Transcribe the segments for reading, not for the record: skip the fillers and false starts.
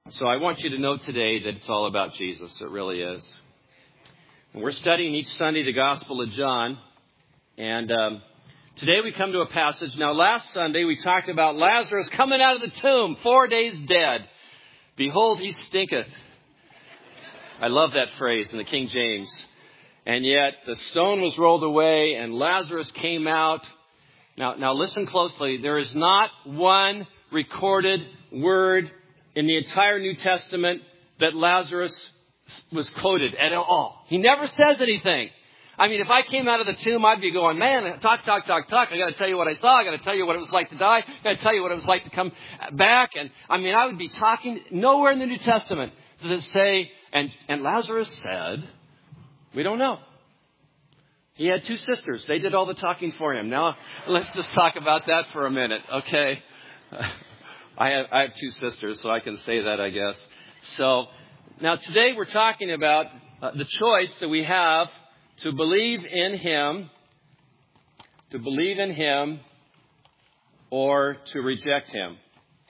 So I want you to know today that it's all about Jesus. It really is. And we're studying each Sunday the Gospel of John. And today we come to a passage. Now, last Sunday we talked about Lazarus coming out of the tomb, 4 days dead. Behold, he stinketh. I love that phrase in the King James. And yet the stone was rolled away and Lazarus came out. Now listen closely. There is not one recorded word in the entire New Testament that Lazarus was quoted at all. He never says anything. I mean, if I came out of the tomb, I'd be going, man, talk. I got to tell you what I saw. I got to tell you what it was like to die. I got to tell you what it was like to come back. And I mean, I would be talking. Nowhere in the New Testament does it say, and Lazarus said, we don't know. He had two sisters. They did all the talking for him. Now, let's just talk about that for a minute, okay? I have two sisters, so I can say that, I guess. So, now today we're talking about the choice that we have to believe in Him or to reject Him.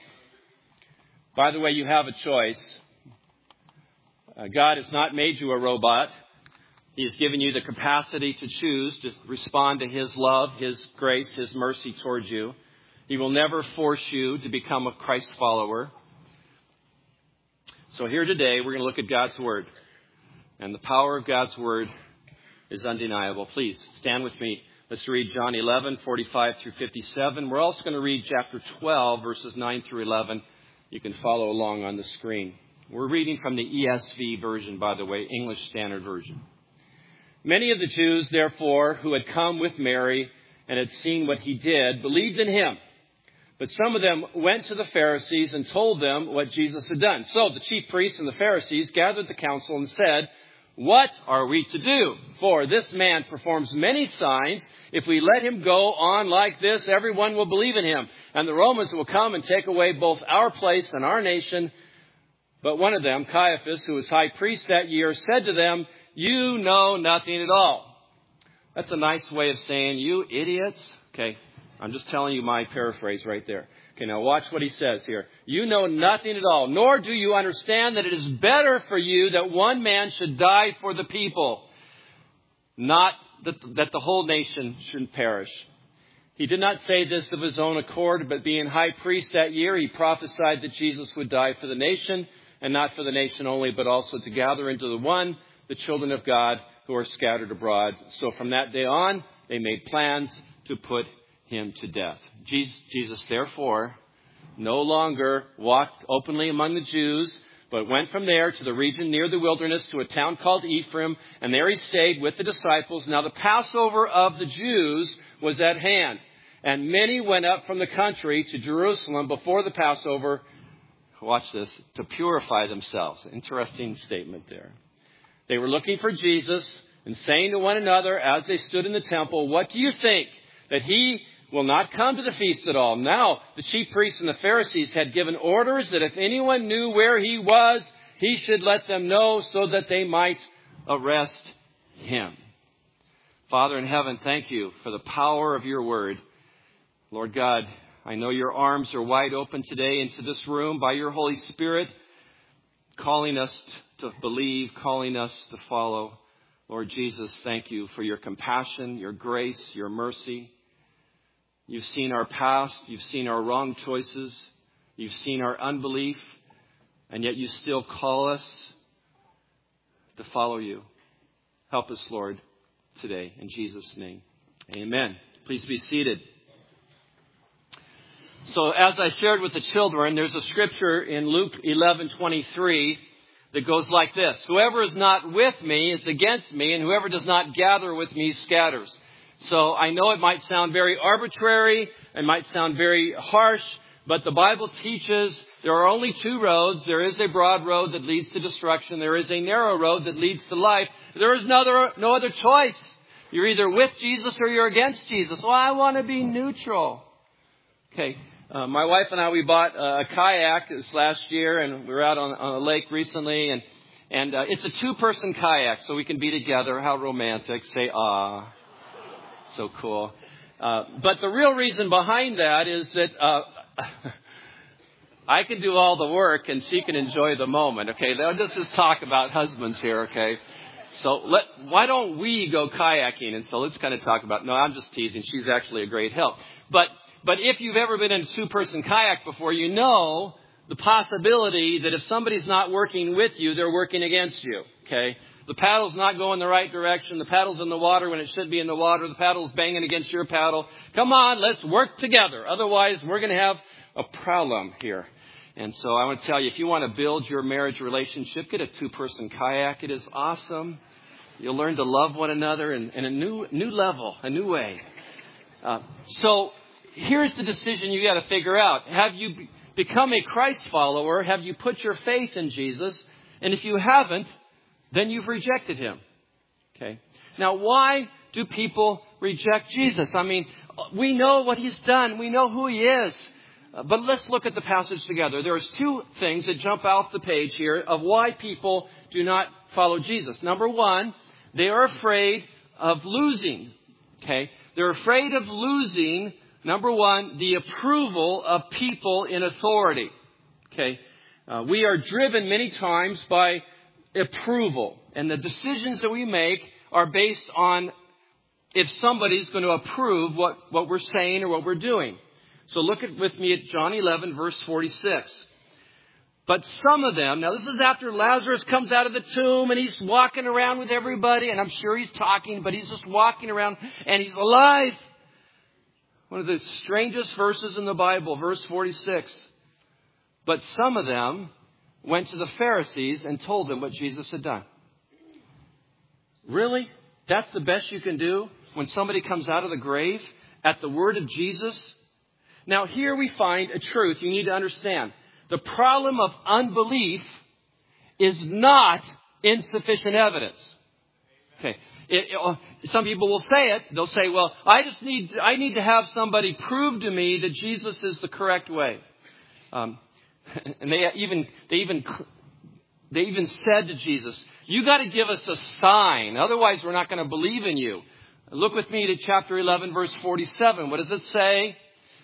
By the way, you have a choice. God has not made you a robot. He has given you the capacity to choose to respond to His love, His grace, His mercy towards you. He will never force you to become a Christ follower. So here today, we're going to look at God's Word. And the power of God's Word is undeniable. Please stand with me. Let's read John 11:45 through 57. We're also going to read chapter 12, verses 9 through 11. You can follow along on the screen. We're reading from the ESV version, by the way, English Standard Version. Many of the Jews, therefore, who had come with Mary and had seen what he did, believed in him. But some of them went to the Pharisees and told them what Jesus had done. So the chief priests and the Pharisees gathered the council and said, "What are we to do? For this man performs many signs. If we let him go on like this, everyone will believe in him. And the Romans will come and take away both our place and our nation." But one of them, Caiaphas, who was high priest that year, said to them, "You know nothing at all." That's a nice way of saying, "You idiots." Okay. I'm just telling you my paraphrase right there. Okay, now watch what he says here. "You know nothing at all, nor do you understand that it is better for you that one man should die for the people, not that the whole nation should perish." He did not say this of his own accord, but being high priest that year, he prophesied that Jesus would die for the nation, and not for the nation only, but also to gather into the one the children of God who are scattered abroad. So from that day on, they made plans to put him to death. Jesus, therefore, no longer walked openly among the Jews, but went from there to the region near the wilderness to a town called Ephraim, and there he stayed with the disciples. Now the Passover of the Jews was at hand, and many went up from the country to Jerusalem before the Passover, watch this, to purify themselves. Interesting statement there. They were looking for Jesus and saying to one another as they stood in the temple, "What do you think? That he will not come to the feast at all?" Now, the chief priests and the Pharisees had given orders that if anyone knew where he was, he should let them know so that they might arrest him. Father in heaven, thank you for the power of your word. Lord God, I know your arms are wide open today into this room by your Holy Spirit, calling us to believe, calling us to follow. Lord Jesus, thank you for your compassion, your grace, your mercy. You've seen our past. You've seen our wrong choices. You've seen our unbelief. And yet you still call us to follow you. Help us, Lord, today. In Jesus' name, amen. Please be seated. So as I shared with the children, there's a scripture in Luke 11:23 that goes like this: "Whoever is not with me is against me, and whoever does not gather with me scatters." So I know it might sound very arbitrary, it might sound very harsh, but the Bible teaches there are only two roads. There is a broad road that leads to destruction. There is a narrow road that leads to life. There is no other choice. You're either with Jesus or you're against Jesus. Well, I want to be neutral. Okay. My wife and I, we bought a kayak this last year, and we were out on a lake recently, and it's a two-person kayak, so we can be together. How romantic. Say, ah. So cool. But the real reason behind that is that I can do all the work and she can enjoy the moment. Okay, let's just talk about husbands here. Okay, so why don't we go kayaking? And so let's kind of talk about. No, I'm just teasing. She's actually a great help. But if you've ever been in a 2-person kayak before, you know the possibility that if somebody's not working with you, they're working against you. Okay, the paddle's not going the right direction. The paddle's in the water when it should be in the water. The paddle's banging against your paddle. Come on, let's work together. Otherwise, we're going to have a problem here. And so I want to tell you, if you want to build your marriage relationship, get a 2-person kayak. It is awesome. You'll learn to love one another in a new level, a new way. So here's the decision you got to figure out. Have you become a Christ follower? Have you put your faith in Jesus? And if you haven't, then you've rejected him. Okay. Now, why do people reject Jesus? I mean, we know what he's done. We know who he is. But let's look at the passage together. There's 2 things that jump off the page here of why people do not follow Jesus. Number 1, they are afraid of losing. Okay? They're afraid of losing, number 1, the approval of people in authority. Okay? We are driven many times by approval. And the decisions that we make are based on if somebody's going to approve what we're saying or what we're doing. So look with me at John 11, verse 46. But some of them, now this is after Lazarus comes out of the tomb and he's walking around with everybody, and I'm sure he's talking, but he's just walking around and he's alive. One of the strangest verses in the Bible, verse 46. But some of them went to the Pharisees and told them what Jesus had done. Really? That's the best you can do when somebody comes out of the grave at the word of Jesus? Now, here we find a truth you need to understand. The problem of unbelief is not insufficient evidence. Okay. Some people will say it. They'll say, well, I need to have somebody prove to me that Jesus is the correct way. And they even said to Jesus, you got to give us a sign. Otherwise, we're not going to believe in you. Look with me to chapter 11, verse 47. What does it say?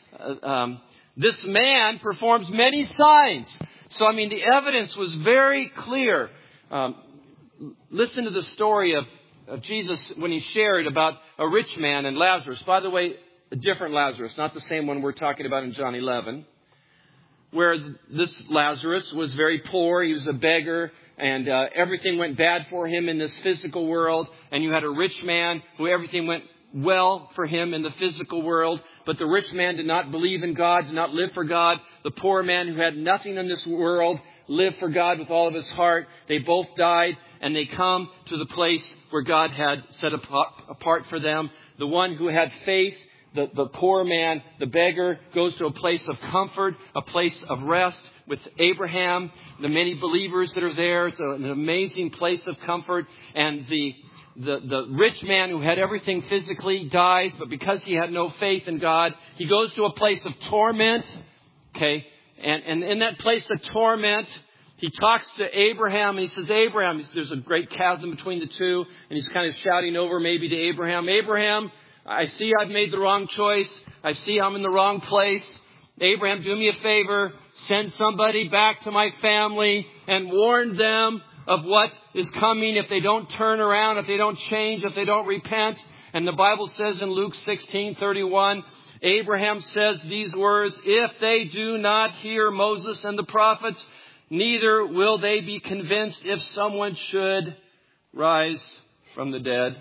This man performs many signs. So, I mean, the evidence was very clear. Listen to the story of Jesus when he shared about a rich man and Lazarus. By the way, a different Lazarus, not the same one we're talking about in John 11. Where this Lazarus was very poor. He was a beggar. And everything went bad for him in this physical world. And you had a rich man who everything went well for him in the physical world. But the rich man did not believe in God, did not live for God. The poor man who had nothing in this world lived for God with all of his heart. They both died, and they come to the place where God had set apart for them. The one who had faith, the poor man, the beggar, goes to a place of comfort, a place of rest with Abraham, the many believers that are there. It's an amazing place of comfort. And the rich man who had everything physically dies, but because he had no faith in God, he goes to a place of torment. Okay. And in that place of torment, he talks to Abraham and he says, Abraham, there's a great chasm between the two. And he's kind of shouting over maybe to Abraham, Abraham, I see I've made the wrong choice. I see I'm in the wrong place. Abraham, do me a favor. Send somebody back to my family and warn them of what is coming if they don't turn around, if they don't change, if they don't repent. And the Bible says in Luke 16:31, Abraham says these words, if they do not hear Moses and the prophets, neither will they be convinced if someone should rise from the dead.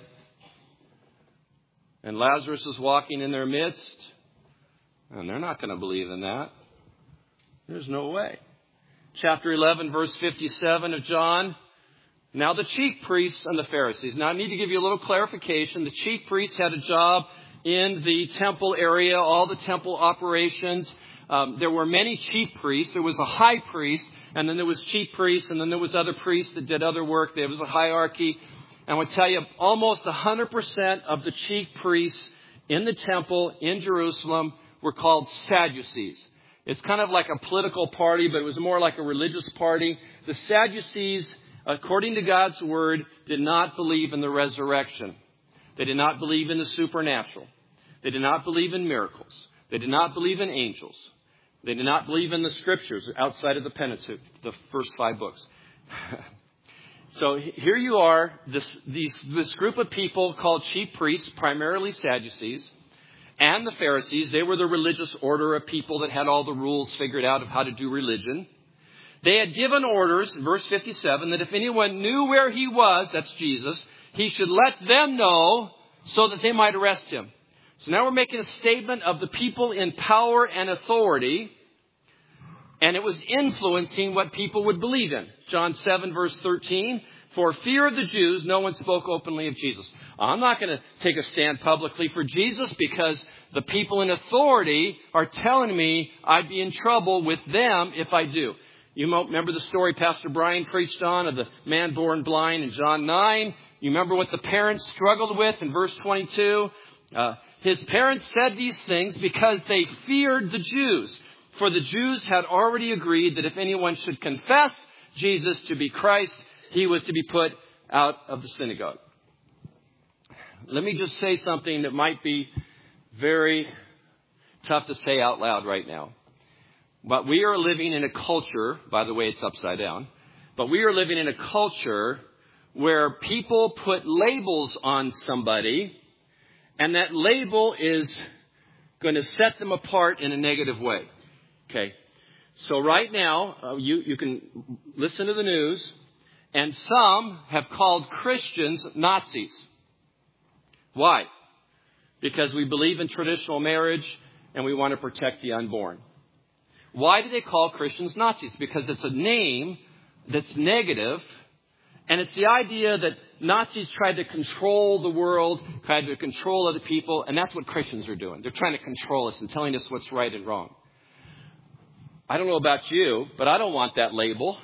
And Lazarus is walking in their midst, and they're not going to believe in that. There's no way. Chapter 11, verse 57 of John. Now the chief priests and the Pharisees. Now I need to give you a little clarification. The chief priests had a job in the temple area, all the temple operations. There were many chief priests. There was a high priest, and then there was chief priests, and then there was other priests that did other work. There was a hierarchy. And I will tell you, almost 100% of the chief priests in the temple in Jerusalem were called Sadducees. It's kind of like a political party, but it was more like a religious party. The Sadducees, according to God's word, did not believe in the resurrection. They did not believe in the supernatural. They did not believe in miracles. They did not believe in angels. They did not believe in the Scriptures outside of the Pentateuch, the first 5 books. So here you are, this group of people called chief priests, primarily Sadducees, and the Pharisees. They were the religious order of people that had all the rules figured out of how to do religion. They had given orders, verse 57, that if anyone knew where he was, that's Jesus, he should let them know so that they might arrest him. So now we're making a statement of the people in power and authority, and it was influencing what people would believe in. John 7, verse 13, for fear of the Jews, no one spoke openly of Jesus. I'm not going to take a stand publicly for Jesus because the people in authority are telling me I'd be in trouble with them if I do. You remember the story Pastor Brian preached on of the man born blind in John 9. You remember what the parents struggled with in verse 22? His parents said these things because they feared the Jews. For the Jews had already agreed that if anyone should confess Jesus to be Christ, he was to be put out of the synagogue. Let me just say something that might be very tough to say out loud right now. But we are living in a culture, by the way, it's upside down, but we are living in a culture where people put labels on somebody, and that label is going to set them apart in a negative way. Okay. So right now, you can listen to the news, and some have called Christians Nazis. Why? Because we believe in traditional marriage and we want to protect the unborn. Why do they call Christians Nazis? Because it's a name that's negative, and it's the idea that Nazis tried to control the world, tried to control other people, and that's what Christians are doing. They're trying to control us and telling us what's right and wrong. I don't know about you, but I don't want that label.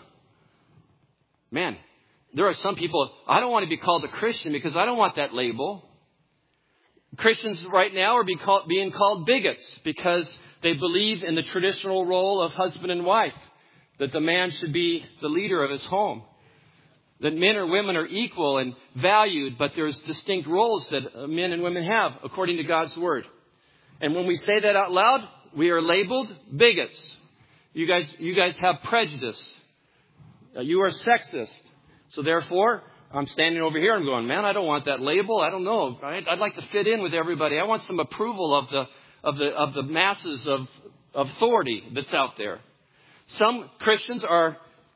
Man, there are some people, I don't want to be called a Christian because I don't want that label. Christians right now are being called bigots because they believe in the traditional role of husband and wife, that the man should be the leader of his home, that men or women are equal and valued, but there's distinct roles that men and women have according to God's word. And when we say that out loud, we are labeled bigots. You guys have prejudice. You are sexist. So therefore, I'm standing over here and going, man, I don't want that label. I don't know. I'd like to fit in with everybody. I want some approval of the masses of authority that's out there. Some Christians are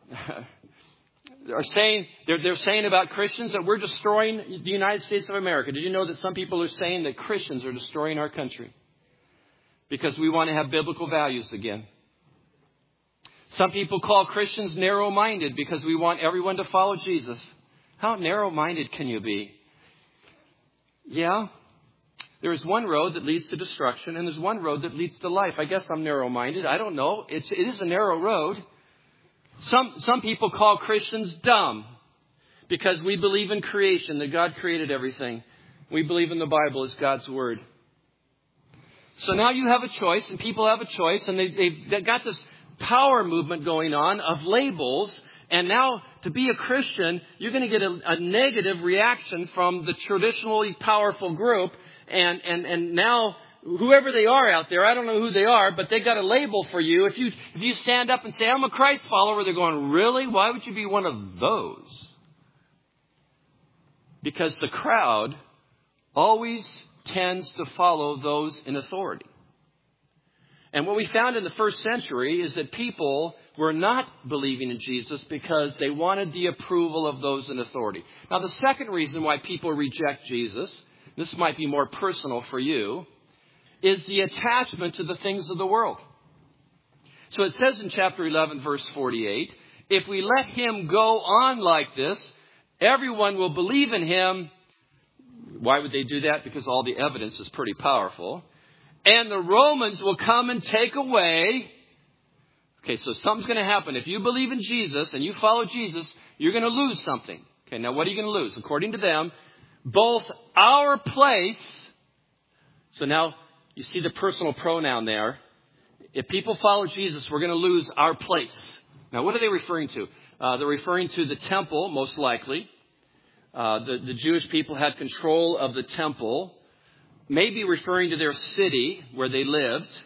saying they're saying about Christians that we're destroying the United States of America. Did you know that some people are saying that Christians are destroying our country because we want to have biblical values again? Some people call Christians narrow-minded because we want everyone to follow Jesus. How narrow-minded can you be? Yeah, there is one road that leads to destruction, and there's one road that leads to life. I guess I'm narrow-minded. I don't know. It is a narrow road. Some people call Christians dumb because we believe in creation, that God created everything. We believe in the Bible as God's word. So now you have a choice, and people have a choice, and they've got this power movement going on of labels. And now to be a Christian, you're going to get a negative reaction from the traditionally powerful group. And now whoever they are out there, I don't know who they are, but they got a label for you. If you stand up and say, I'm a Christ follower, they're going, really? Why would you be one of those? Because the crowd always tends to follow those in authority. And what we found in the first century is that people were not believing in Jesus because they wanted the approval of those in authority. Now, the second reason why people reject Jesus, this might be more personal for you, is the attachment to the things of the world. So it says in chapter 11, verse 48, if we let him go on like this, everyone will believe in him. Why would they do that? Because all the evidence is pretty powerful. And the Romans will come and take away. Okay, so something's going to happen. If you believe in Jesus and you follow Jesus, you're going to lose something. Okay, now what are you going to lose? According to them, both our place. So now you see the personal pronoun there. If people follow Jesus, we're going to lose our place. Now, what are they referring to? They're referring to the temple, most likely. The Jewish people had control of the temple. Maybe referring to their city where they lived.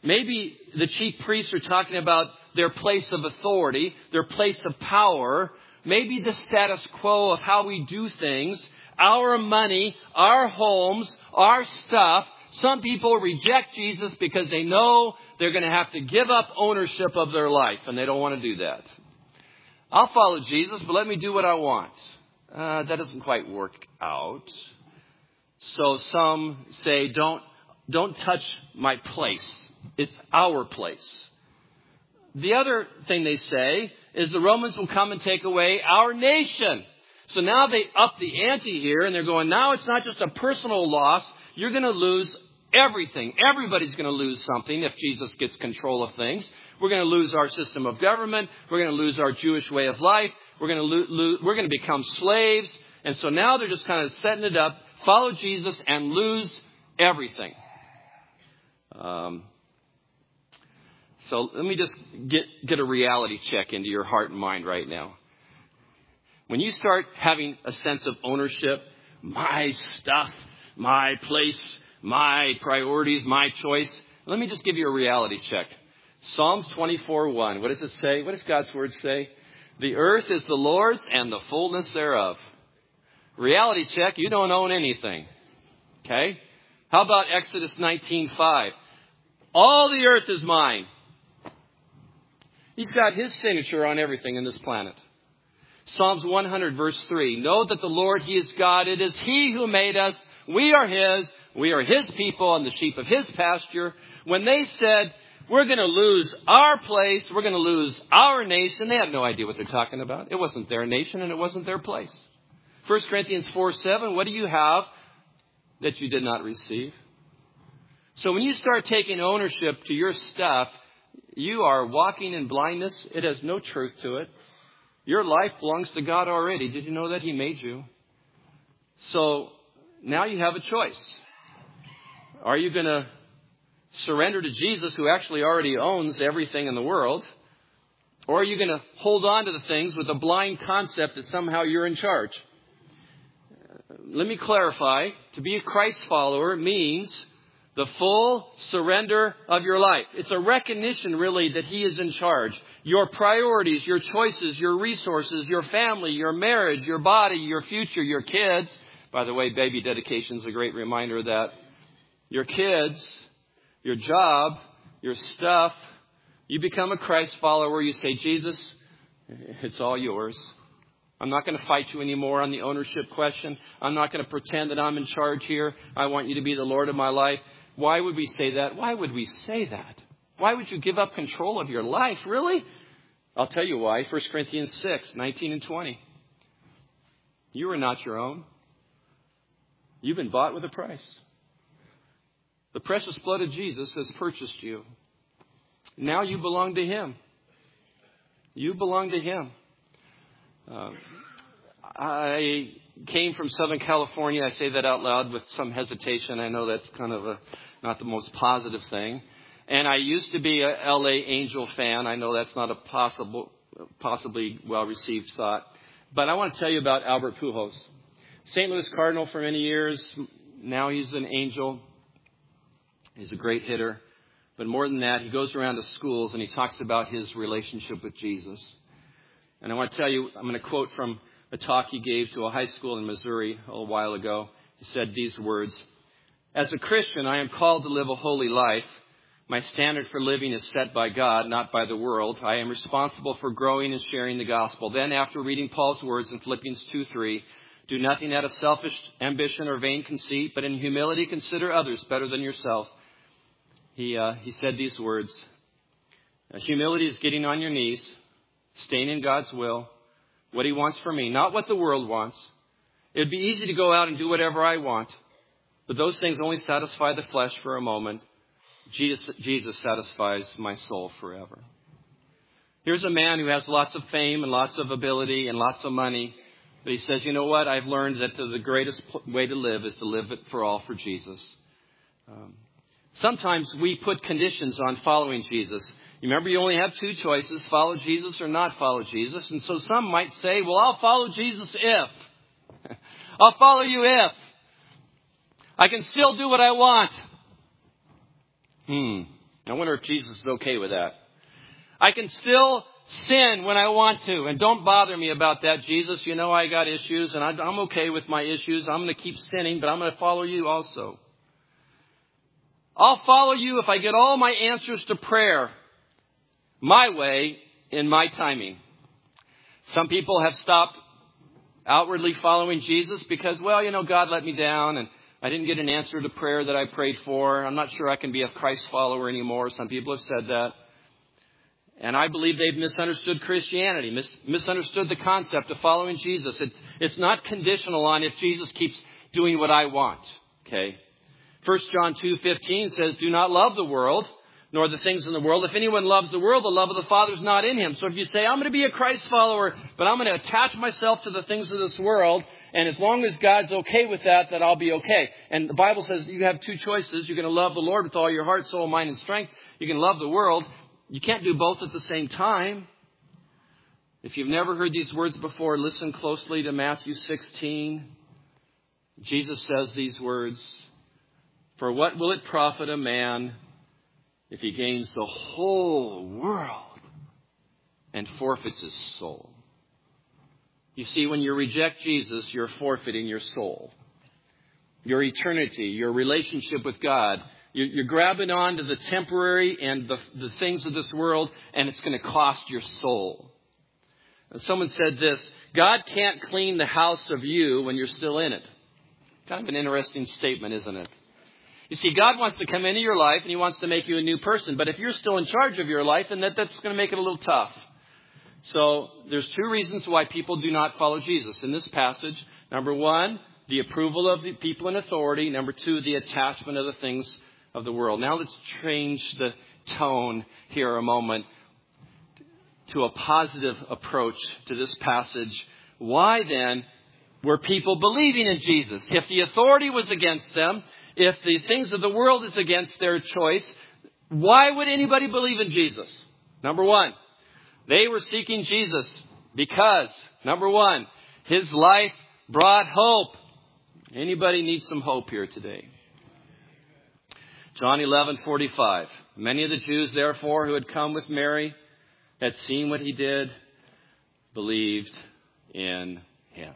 Maybe the chief priests are talking about their place of authority, their place of power, maybe the status quo of how we do things, our money, our homes, our stuff. Some people reject Jesus because they know they're going to have to give up ownership of their life, and they don't want to do that. I'll follow Jesus, but let me do what I want. That doesn't quite work out. So some say, don't touch my place. It's our place. The other thing they say is the Romans will come and take away our nation. So now they up the ante here, and they're going, now it's not just a personal loss. You're going to lose everything. Everybody's going to lose something if Jesus gets control of things. We're going to lose our system of government. We're going to lose our Jewish way of life. We're going to become slaves. And so now they're just kind of setting it up, follow Jesus and lose everything. So let me just get a reality check into your heart and mind right now. When you start having a sense of ownership, my stuff, my place, my priorities, my choice, let me just give you a reality check. Psalms 24:1. What does it say? What does God's word say? The earth is the Lord's and the fullness thereof. Reality check, you don't own anything. Okay? How about Exodus 19:5? All the earth is mine. He's got his signature on everything in this planet. Psalms 100 verse 3. Know that the Lord, He is God. It is He who made us. We are His. We are His people and the sheep of His pasture. When they said, we're going to lose our place, we're going to lose our nation, they had no idea what they're talking about. It wasn't their nation and it wasn't their place. 1 Corinthians 4:7. What do you have that you did not receive? So when you start taking ownership to your stuff, you are walking in blindness. It has no truth to it. Your life belongs to God already. Did you know that He made you? So now you have a choice. Are you going to surrender to Jesus, who actually already owns everything in the world? Or are you going to hold on to the things with a blind concept that somehow you're in charge? Let me clarify. To be a Christ follower means the full surrender of your life. It's a recognition, really, that He is in charge. Your priorities, your choices, your resources, your family, your marriage, your body, your future, your kids. By the way, baby dedication is a great reminder of that. Your kids, your job, your stuff. You become a Christ follower. You say, Jesus, it's all yours. I'm not going to fight you anymore on the ownership question. I'm not going to pretend that I'm in charge here. I want you to be the Lord of my life. Why would we say that? Why would we say that? Why would you give up control of your life? Really? I'll tell you why. 1 Corinthians 6:19 and 20. You are not your own. You've been bought with a price. The precious blood of Jesus has purchased you. Now you belong to Him. You belong to Him. I came from Southern California. I say that out loud with some hesitation. I know that's kind of not the most positive thing. And I used to be a LA Angel fan. I know that's not a possibly well-received thought. But I want to tell you about Albert Pujols. St. Louis Cardinal for many years. Now he's an Angel. He's a great hitter. But more than that, he goes around to schools and he talks about his relationship with Jesus. And I want to tell you, I'm going to quote from a talk he gave to a high school in Missouri a little while ago. He said these words: as a Christian, I am called to live a holy life. My standard for living is set by God, not by the world. I am responsible for growing and sharing the gospel. Then, after reading Paul's words in Philippians 2:3, do nothing out of selfish ambition or vain conceit, but in humility consider others better than yourselves. He said these words: humility is getting on your knees, staying in God's will, what He wants for me, not what the world wants. It would be easy to go out and do whatever I want, but those things only satisfy the flesh for a moment. Jesus satisfies my soul forever. Here's a man who has lots of fame and lots of ability and lots of money, but he says, you know what? I've learned that the greatest way to live is to live it for all for Jesus. Sometimes we put conditions on following Jesus. You remember, you only have two choices: follow Jesus or not follow Jesus. And so some might say, well, I'll follow Jesus if. I'll follow you if. I can still do what I want. I wonder if Jesus is okay with that. I can still sin when I want to, and don't bother me about that, Jesus. You know I got issues, and I'm okay with my issues. I'm going to keep sinning, but I'm going to follow you also. I'll follow you if I get all my answers to prayer my way in my timing. Some people have stopped outwardly following Jesus because, well, God let me down and I didn't get an answer to prayer that I prayed for. I'm not sure I can be a Christ follower anymore. Some people have said that. And I believe they've misunderstood Christianity, misunderstood the concept of following Jesus. It's not conditional on if Jesus keeps doing what I want. Okay. 1 John 2:15 says, do not love the world, nor the things in the world. If anyone loves the world, the love of the Father is not in him. So if you say, I'm going to be a Christ follower, but I'm going to attach myself to the things of this world, and as long as God's okay with that, then I'll be okay. And the Bible says you have two choices. You're going to love the Lord with all your heart, soul, mind, and strength. You can love the world. You can't do both at the same time. If you've never heard these words before, listen closely to Matthew 16. Jesus says these words, for what will it profit a man if he gains the whole world and forfeits his soul? You see, when you reject Jesus, you're forfeiting your soul, your eternity, your relationship with God. You're grabbing on to the temporary and the things of this world, and it's going to cost your soul. And someone said this, God can't clean the house of you when you're still in it. Kind of an interesting statement, isn't it? You see, God wants to come into your life and he wants to make you a new person. But if you're still in charge of your life, then that's going to make it a little tough. So there's two reasons why people do not follow Jesus in this passage. Number one, the approval of the people in authority. Number two, the attachment of the things of the world. Now let's change the tone here a moment to a positive approach to this passage. Why then were people believing in Jesus? If the authority was against them, if the things of the world is against their choice, why would anybody believe in Jesus? Number one, they were seeking Jesus because, number one, his life brought hope. Anybody need some hope here today? John 11:45. Many of the Jews, therefore, who had come with Mary, had seen what he did, believed in him.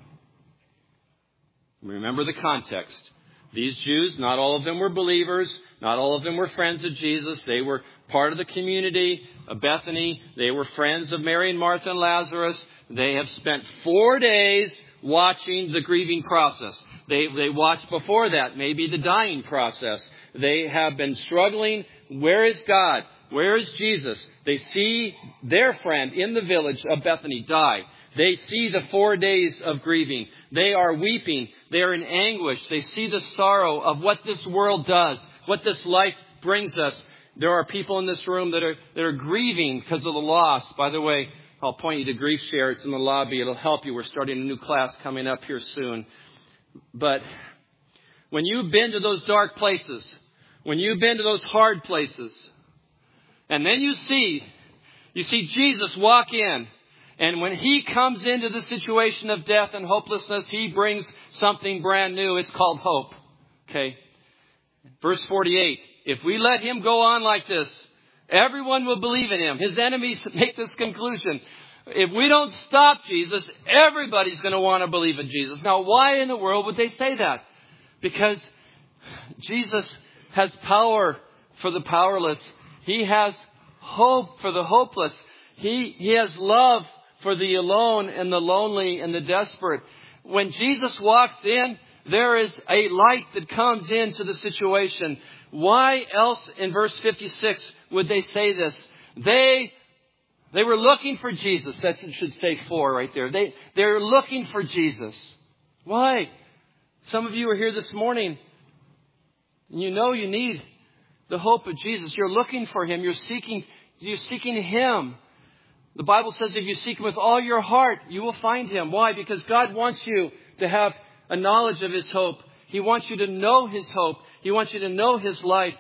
Remember the context. These Jews, not all of them were believers. Not all of them were friends of Jesus. They were part of the community of Bethany. They were friends of Mary and Martha and Lazarus. They have spent 4 days watching the grieving process. They watched before that, maybe the dying process. They have been struggling. Where is God? Where is Jesus? They see their friend in the village of Bethany die. They see the 4 days of grieving. They are weeping. They are in anguish. They see the sorrow of what this world does, what this life brings us. There are people in this room that are grieving because of the loss. By the way, I'll point you to Grief Share. It's in the lobby. It'll help you. We're starting a new class coming up here soon. But when you've been to those dark places, when you've been to those hard places, and then you see Jesus walk in, and when he comes into the situation of death and hopelessness, he brings something brand new. It's called hope. Okay. Verse 48. If we let him go on like this, everyone will believe in him. His enemies make this conclusion. If we don't stop Jesus, everybody's going to want to believe in Jesus. Now, why in the world would they say that? Because Jesus has power for the powerless. He has hope for the hopeless. He has love for the alone and the lonely and the desperate. When Jesus walks in, there is a light that comes into the situation. Why else in verse 56 would they say this? They were looking for Jesus. That should say 4 right there. They're looking for Jesus. Why? Some of you are here this morning and you know you need the hope of Jesus. You're looking for him. You're seeking him. The Bible says if you seek him with all your heart, you will find him. Why? Because God wants you to have a knowledge of his hope. He wants you to know his hope. He wants you to know his light.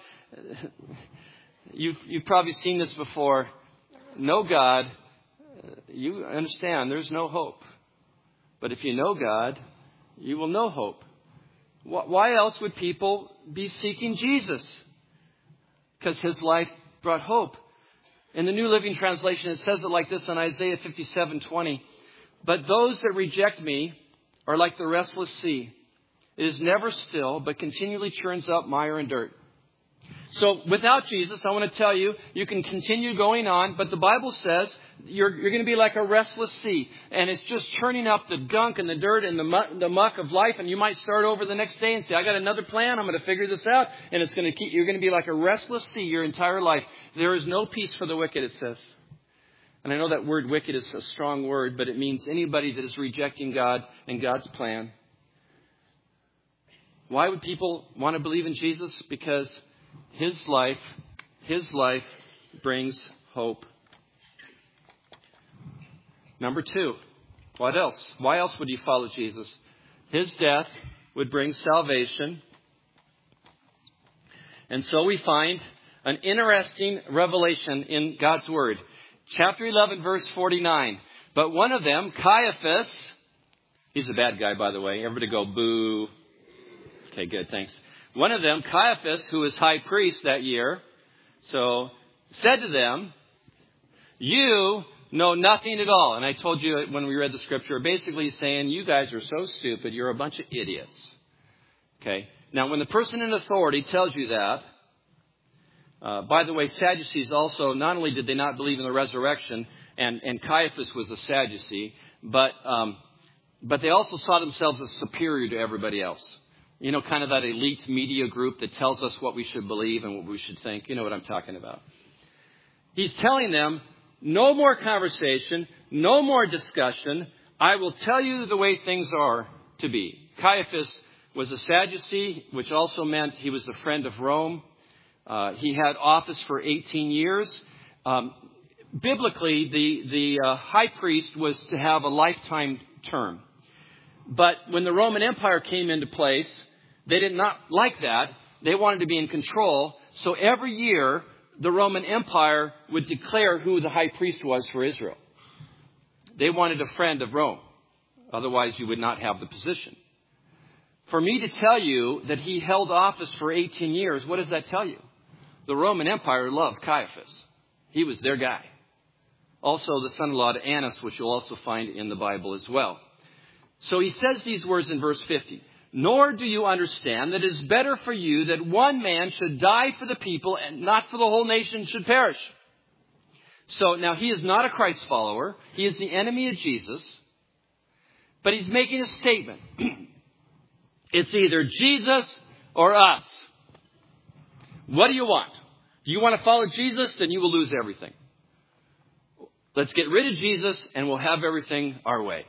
You've probably seen this before. Know God. You understand there's no hope. But if you know God, you will know hope. Why else would people be seeking Jesus? Because his life brought hope. In the New Living Translation, it says it like this in Isaiah 57:20. But those that reject me are like the restless sea. It is never still, but continually churns up mire and dirt. So without Jesus, I want to tell you, you can continue going on, but the Bible says you're going to be like a restless sea, and it's just churning up the gunk and the dirt and the muck of life, and you might start over the next day and say, I got another plan, I'm going to figure this out, and you're going to be like a restless sea your entire life. There is no peace for the wicked, it says. And I know that word wicked is a strong word, but it means anybody that is rejecting God and God's plan. Why would people want to believe in Jesus? Because His life brings hope. Number 2, what else? Why else would you follow Jesus? His death would bring salvation. And so we find an interesting revelation in God's Word. Chapter 11, verse 49. But one of them, Caiaphas, he's a bad guy, by the way. Everybody go, boo. Okay, good, thanks. One of them, Caiaphas, who was high priest that year, said to them, you know nothing at all. And I told you when we read the scripture, basically saying, you guys are so stupid, you're a bunch of idiots. Okay. Now, when the person in authority tells you that, by the way, Sadducees also, not only did they not believe in the resurrection, and Caiaphas was a Sadducee, but they also saw themselves as superior to everybody else. You know, kind of that elite media group that tells us what we should believe and what we should think. You know what I'm talking about. He's telling them, no more conversation, no more discussion. I will tell you the way things are to be. Caiaphas was a Sadducee, which also meant he was a friend of Rome. He had office for 18 years. Biblically, the high priest was to have a lifetime term. But when the Roman Empire came into place, they did not like that. They wanted to be in control. So every year, the Roman Empire would declare who the high priest was for Israel. They wanted a friend of Rome. Otherwise, you would not have the position. For me to tell you that he held office for 18 years, what does that tell you? The Roman Empire loved Caiaphas. He was their guy. Also, the son-in-law to Annas, which you'll also find in the Bible as well. So he says these words in verse 50. Nor do you understand that it is better for you that one man should die for the people and not for the whole nation should perish. So now he is not a Christ follower. He is the enemy of Jesus. But he's making a statement. It's either Jesus or us. What do you want? Do you want to follow Jesus? Then you will lose everything. Let's get rid of Jesus and we'll have everything our way.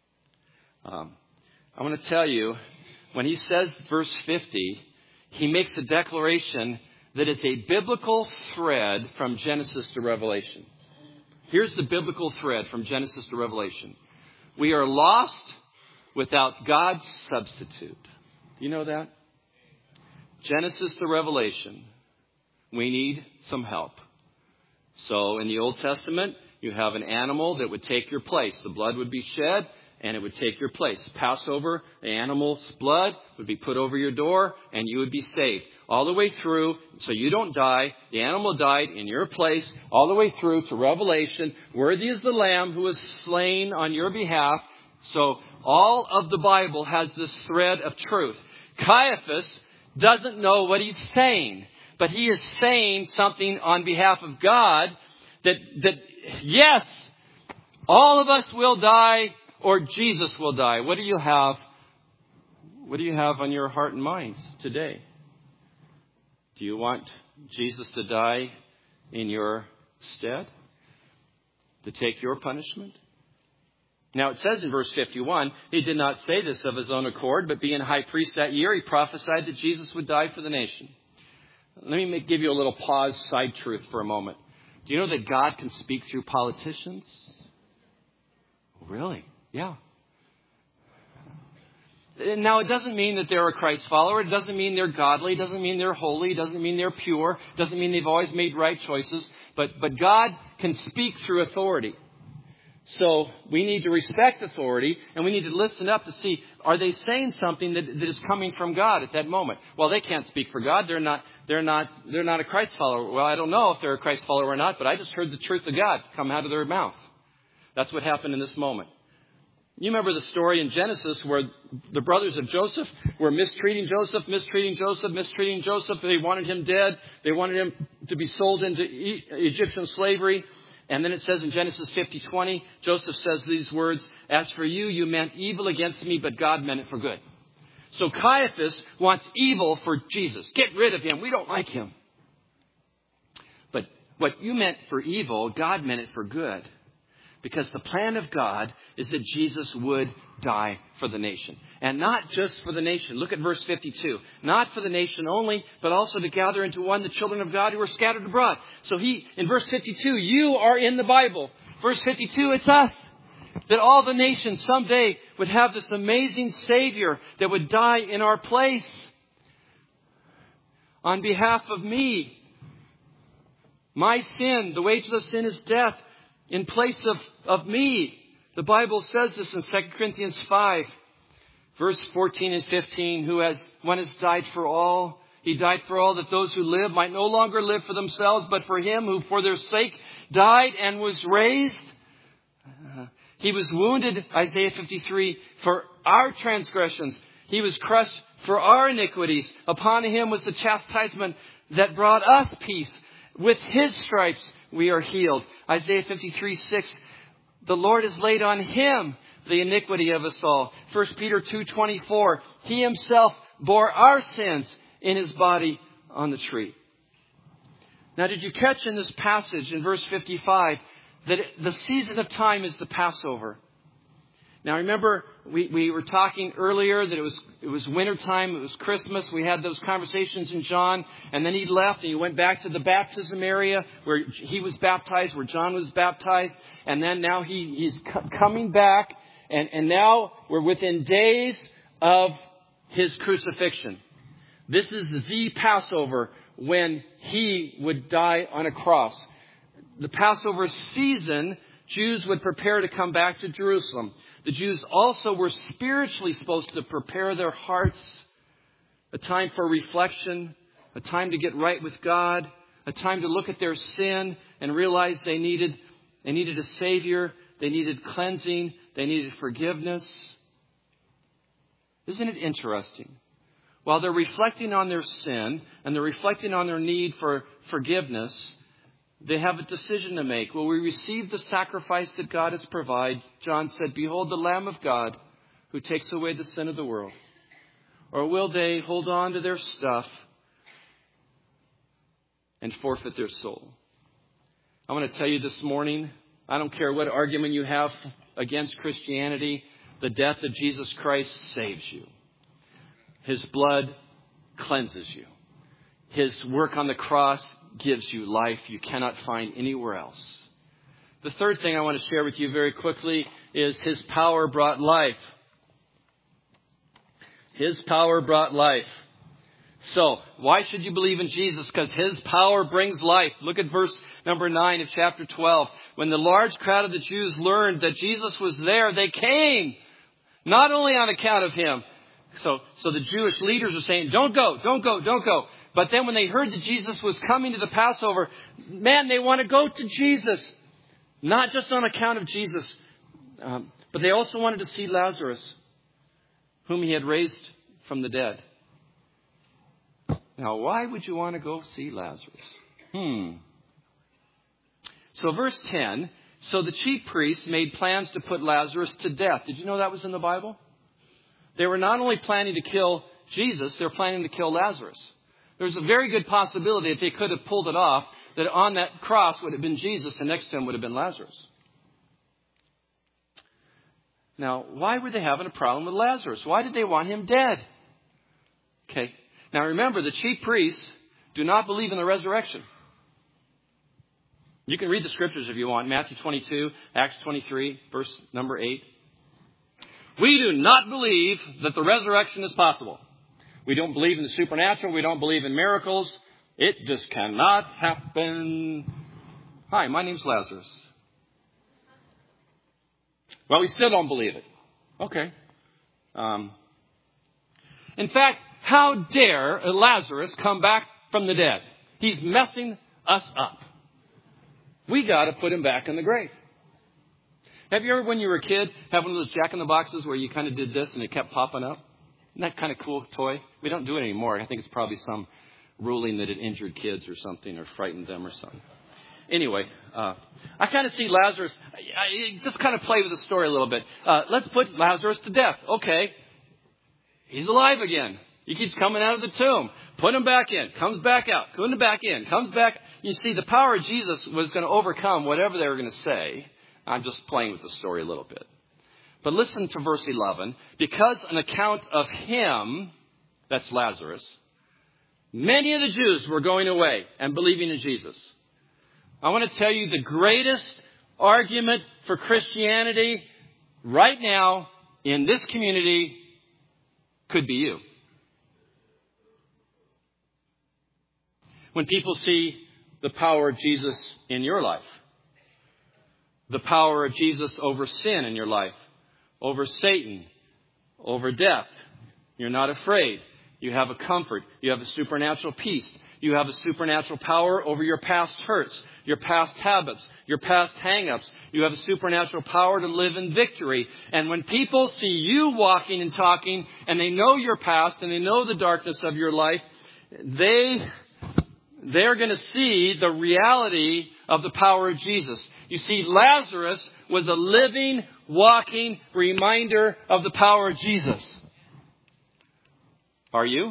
I want to tell you, when he says verse 50, he makes a declaration that is a biblical thread from Genesis to Revelation. Here's the biblical thread from Genesis to Revelation. We are lost without God's substitute. Do you know that? Genesis to Revelation. We need some help. So in the Old Testament, you have an animal that would take your place. The blood would be shed. And it would take your place. Passover, the animal's blood would be put over your door and you would be saved. All the way through, so you don't die. The animal died in your place. All the way through to Revelation. Worthy is the Lamb who was slain on your behalf. So all of the Bible has this thread of truth. Caiaphas doesn't know what he's saying. But he is saying something on behalf of God that yes, all of us will die. Or Jesus will die. What do you have? What do you have on your heart and mind today? Do you want Jesus to die in your stead? To take your punishment? Now it says in verse 51, he did not say this of his own accord, but being high priest that year, he prophesied that Jesus would die for the nation. Let me give you a little pause, side truth for a moment. Do you know that God can speak through politicians? Really? Yeah. Now, it doesn't mean that they're a Christ follower. It doesn't mean they're godly. It doesn't mean they're holy. It doesn't mean they're pure. It doesn't mean they've always made right choices. But God can speak through authority. So we need to respect authority, and we need to listen up to see, are they saying something that is coming from God at that moment? Well, they can't speak for God. They're not a Christ follower. Well, I don't know if they're a Christ follower or not, but I just heard the truth of God come out of their mouth. That's what happened in this moment. You remember the story in Genesis where the brothers of Joseph were mistreating Joseph. They wanted him dead. They wanted him to be sold into Egyptian slavery. And then it says in Genesis 50:20, Joseph says these words, "As for you, you meant evil against me, but God meant it for good." So Caiaphas wants evil for Jesus. Get rid of him. We don't like him. But what you meant for evil, God meant it for good. Because the plan of God is that Jesus would die for the nation. And not just for the nation. Look at verse 52. Not for the nation only, but also to gather into one the children of God who are scattered abroad. So in verse 52, you are in the Bible. Verse 52, it's us. That all the nations someday would have this amazing Savior that would die in our place. On behalf of me. My sin, the wages of sin is death. In place of me. The Bible says this in 2 Corinthians 5, verse 14 and 15. One has died for all. He died for all that those who live might no longer live for themselves, but for him who for their sake died and was raised. He was wounded, Isaiah 53, for our transgressions. He was crushed for our iniquities. Upon him was the chastisement that brought us peace. With his stripes we are healed. Isaiah 53:6. The Lord has laid on him the iniquity of us all. 1 Peter 2:24. He himself bore our sins in his body on the tree. Now, did you catch in this passage in verse 55 that the season of time is the Passover? Now, remember, we were talking earlier that it was wintertime, it was Christmas. We had those conversations in John, and then he left and he went back to the baptism area where he was baptized, where John was baptized. And then now he's coming back, and now we're within days of his crucifixion. This is the Passover when he would die on a cross. The Passover season, Jews would prepare to come back to Jerusalem. The Jews also were spiritually supposed to prepare their hearts, a time for reflection, a time to get right with God, a time to look at their sin and realize they needed a Savior, they needed cleansing, they needed forgiveness. Isn't it interesting? While they're reflecting on their sin and they're reflecting on their need for forgiveness, they have a decision to make. Will we receive the sacrifice that God has provided? John said, "Behold the Lamb of God who takes away the sin of the world." Or will they hold on to their stuff and forfeit their soul? I want to tell you this morning, I don't care what argument you have against Christianity, the death of Jesus Christ saves you. His blood cleanses you. His work on the cross gives you life you cannot find anywhere else. The third thing I want to share with you very quickly is his power brought life. His power brought life. So, why should you believe in Jesus? Because his power brings life. Look at verse number 9 of chapter 12. When the large crowd of the Jews learned that Jesus was there, they came. Not only on account of him. So the Jewish leaders were saying, don't go. But then when they heard that Jesus was coming to the Passover, man, they want to go to Jesus. Not just on account of Jesus, but they also wanted to see Lazarus, whom he had raised from the dead. Now, why would you want to go see Lazarus? So verse 10, so the chief priests made plans to put Lazarus to death. Did you know that was in the Bible? They were not only planning to kill Jesus, they were planning to kill Lazarus. There's a very good possibility that they could have pulled it off, that on that cross would have been Jesus and next to him would have been Lazarus. Now, why were they having a problem with Lazarus? Why did they want him dead? Okay. Now remember, the chief priests do not believe in the resurrection. You can read the scriptures if you want. Matthew 22, Acts 23, verse number 8. We do not believe that the resurrection is possible. We don't believe in the supernatural. We don't believe in miracles. It just cannot happen. Hi, my name's Lazarus. Well, we still don't believe it. Okay. In fact, how dare Lazarus come back from the dead? He's messing us up. We got to put him back in the grave. Have you ever, when you were a kid, have one of those Jack-in-the-Boxes where you kind of did this and it kept popping up? Isn't that kind of cool toy? We don't do it anymore. I think it's probably some ruling that it injured kids or something or frightened them or something. Anyway, I kind of see Lazarus. I just kind of play with the story a little bit. Let's put Lazarus to death. Okay. He's alive again. He keeps coming out of the tomb. Put him back in. Comes back out. Put him back in. Comes back. You see, the power of Jesus was going to overcome whatever they were going to say. I'm just playing with the story a little bit. But listen to verse 11. Because an account of him, that's Lazarus, many of the Jews were going away and believing in Jesus. I want to tell you the greatest argument for Christianity right now in this community could be you. When people see the power of Jesus in your life, the power of Jesus over sin in your life, over Satan, over death, you're not afraid. You have a comfort. You have a supernatural peace. You have a supernatural power over your past hurts, your past habits, your past hang-ups. You have a supernatural power to live in victory. And when people see you walking and talking, and they know your past, and they know the darkness of your life, they're going to see the reality of the power of Jesus. You see, Lazarus was a living, walking reminder of the power of Jesus. Are you?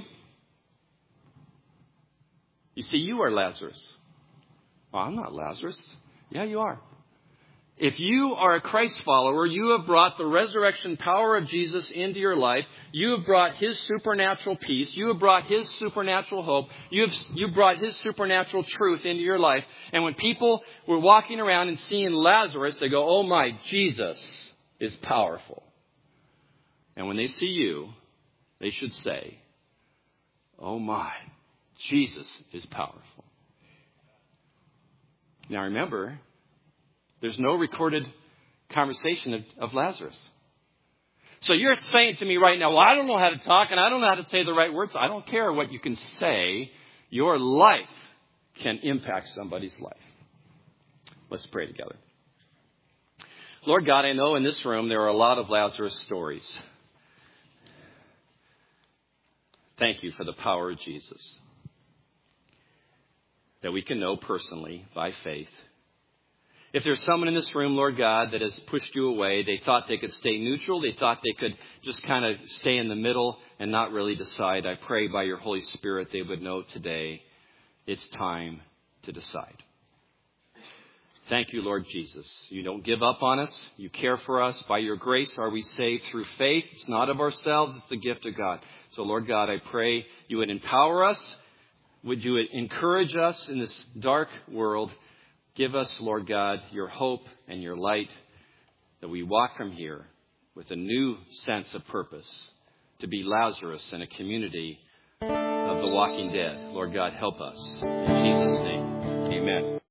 You see, you are Lazarus. Well, I'm not Lazarus. Yeah, you are. If you are a Christ follower, you have brought the resurrection power of Jesus into your life. You have brought his supernatural peace. You have brought his supernatural hope. You've brought his supernatural truth into your life. And when people were walking around and seeing Lazarus, they go, oh my, Jesus is powerful. And when they see you, they should say, oh my, Jesus is powerful. Now remember, there's no recorded conversation of Lazarus. So you're saying to me right now, well, I don't know how to talk and I don't know how to say the right words. I don't care what you can say. Your life can impact somebody's life. Let's pray together. Lord God, I know in this room there are a lot of Lazarus stories. Thank you for the power of Jesus that we can know personally by faith. If there's someone in this room, Lord God, that has pushed you away, they thought they could stay neutral, they thought they could just kind of stay in the middle and not really decide, I pray by your Holy Spirit they would know today it's time to decide. Thank you, Lord Jesus. You don't give up on us. You care for us. By your grace are we saved through faith. It's not of ourselves. It's the gift of God. So, Lord God, I pray you would empower us. Would you encourage us in this dark world? Give us, Lord God, your hope and your light, that we walk from here with a new sense of purpose to be Lazarus in a community of the walking dead. Lord God, help us. In Jesus' name, amen.